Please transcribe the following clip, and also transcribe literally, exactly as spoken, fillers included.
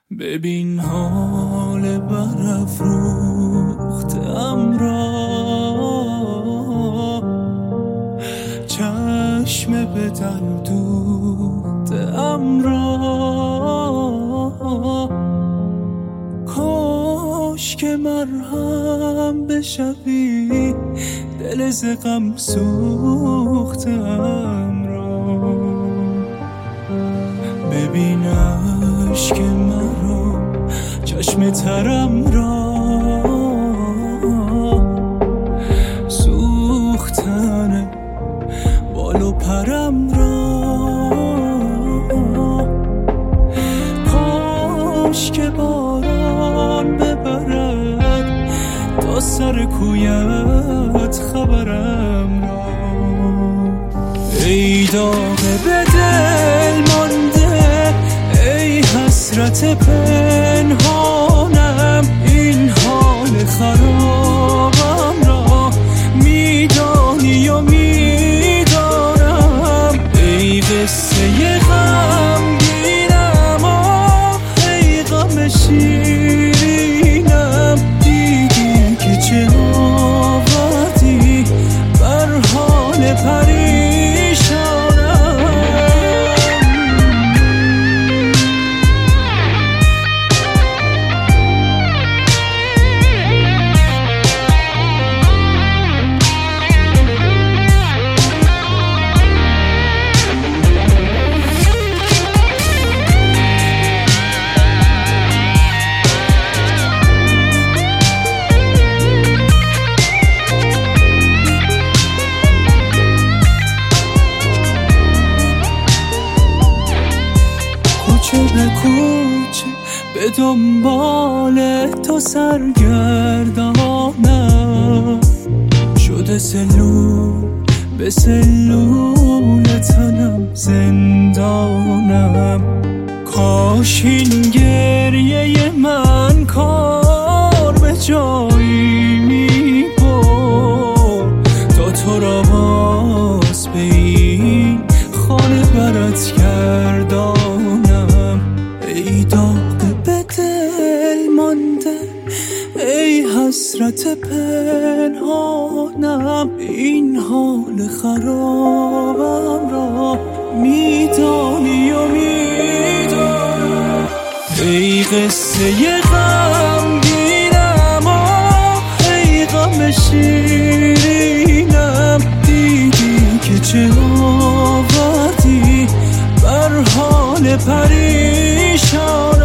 ببین حال برافروختم را، چشم به دل دوختم را. کاش که مرهم بشوی دل ز غم سوختم را. ببین عشق مرا، چشم ترم را، سوختن بال و پرم را. کاش که باران ببرد تا سر کویت خبرم را. ای داغ به دل مانده، ای حسرت پنهانم، این حال خرابم را میدانی و میدانم. ای قصه غمگینم، آه ای غم شیرینم، دیدی که چه آوردی بر حال پریشانم. کوچه به کوچه به دنبال تو سرگردانم، شده سلول به سلول تنم زندانم. کاش این گریه من کار به جایی می برد تا تو را باز به این خانه برات گردانم. ای داغ به دل مانده، ای حسرت پنهانم، این حال خرابم را میدانی و میدانم. ای قصه غمگینم، آه ای غم شیرینم، دیدی که چه آوردی بر حال پریشان.